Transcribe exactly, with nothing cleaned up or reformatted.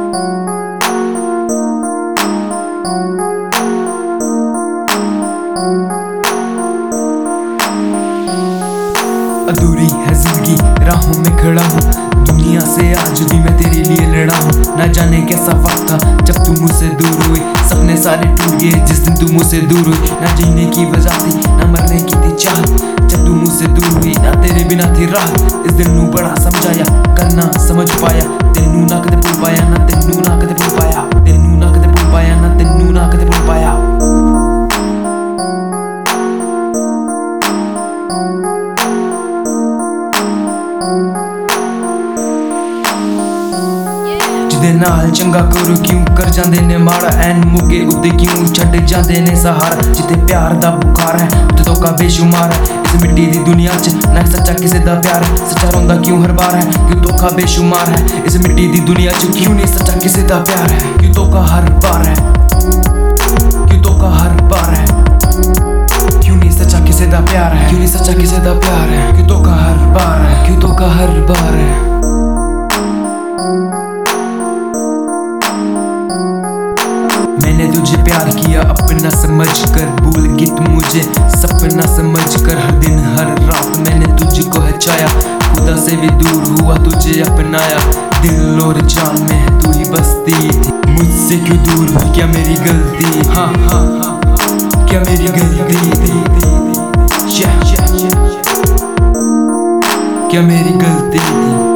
अधूरी है जिंदगी, राहों में खड़ा हूँ, दुनिया से आज भी मैं तेरे लिए लड़ा हूँ। ना जाने कैसा वक्त था जब तू मुझसे दूर हुई, सपने सारे टूट गए जिस दिन तू मुझसे दूर हुई। ना जीने की वजह थी ना मरने की थी चाह, जब तू मुझसे दूर हुई ना तेरे बिना थी राह। इस दिन नू बड़ा समझाया करना समझ पाया, तेनू ना कदे भूल पाया, ना तेनू ना कदे भूल पाया, तेनू ना कदे भूल पाया, ना तेनू ना कदे भूल पाया। जिदे नाल चंगा करो क्यों कर जांदे ने माड़ा, ऐन मुगे उते क्यों छड्ड जांदे ने सहारा। जिते प्यार दा बुखार है उते धोखा बेशुमार है, इस मिट्टी दी दुनिया च ना सच्चा किसे दा प्यार है। सच्चा रोंदा क्यों हर बार है क्यों धोखा बेशुमार है, इस मिट्टी दी दुनिया च क्यों नहीं सच्चा किसे दा प्यार है। क्यों धोखा हर बार है, क्यों धोखा हर बार है, क्यों नहीं सच्चा किसे दा प्यार है, क्यों नहीं सच्चा किसे दा प्यार है। क्यों धोखा हर बार है, क्यों धोखा हर बार है। मैंने तुझे प्यार किया अपना समझ कर, भूल गई तू मुझे सपना समझ कर। हर दिन हर रात मैंने तुझको है चाया, खुदा से भी दूर हुआ तुझे अपनाया। दिल और जान में तू ही बसती थी, मुझसे क्यों दूर हुई क्या मेरी गलती। हाँ हाँ हाँ क्या मेरी गलती थी, क्या मेरी गलती थी।